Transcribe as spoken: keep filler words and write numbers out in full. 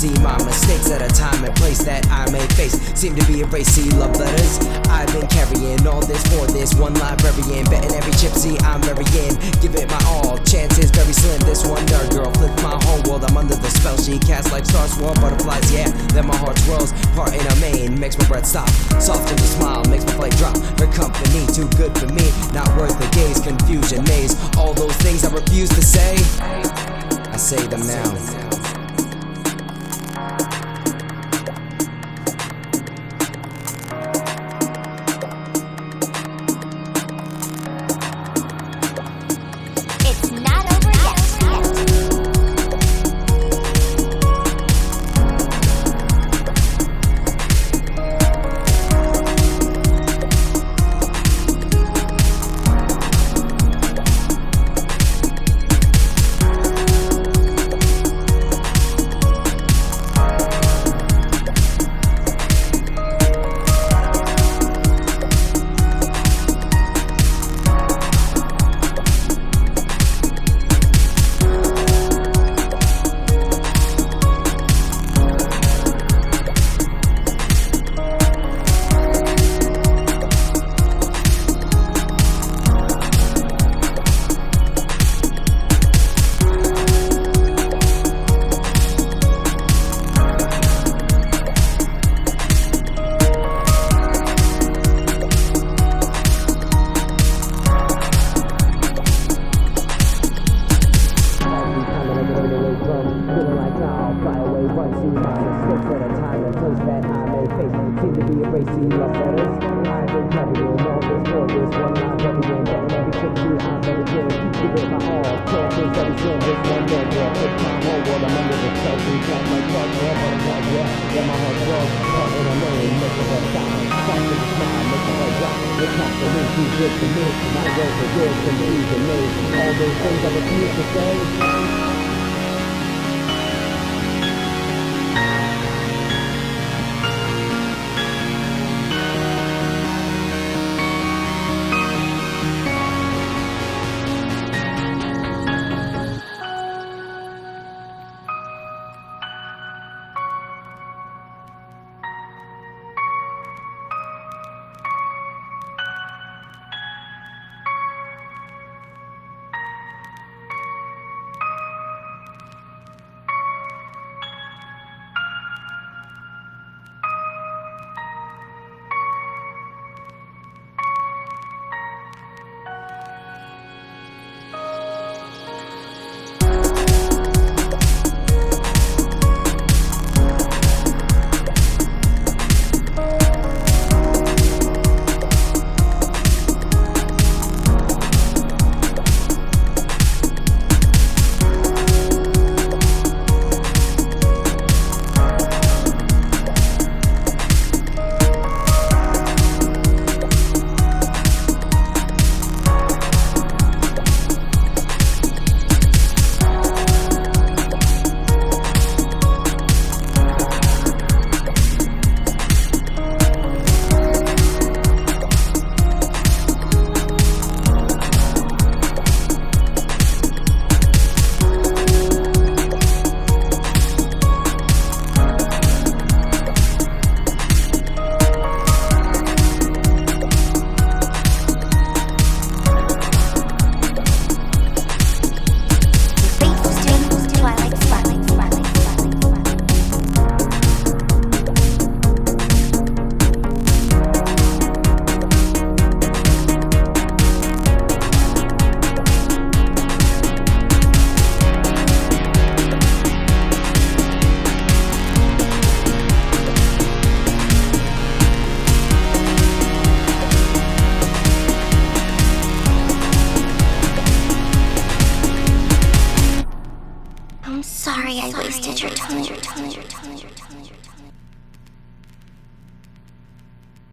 see my mistakes at a time and place that I may face seem to be erased. See love letters, I've been carrying all this for this one librarian, betting every chip, see I'm very in, give it my all, chances very slim. This wonder girl flipped my whole world, I'm under the spell she casts like stars, swarm butterflies, yeah. Then my heart swirls, part in a mane, makes my breath stop, soften the smile, makes my plate drop. Her company too good for me, not worth the gaze, confusion, maze, all those things I refuse to say, I say them now. That I may face seem to be erasing love letters. I've been carrying all this for this one line represent, betting every chip see I'm better than, give it my all, chances very slim. This one dead girl flips my whole world, I'm under the spell she casts like stars, swarm butterflies, yeah. Then my heart swirls, caught in a lane, makes my breath stop, soften the smile, makes my heart drop. The compliment too good for me, not worth the good, confusion me, all those things I refuse to say. Sorry I wasted your time.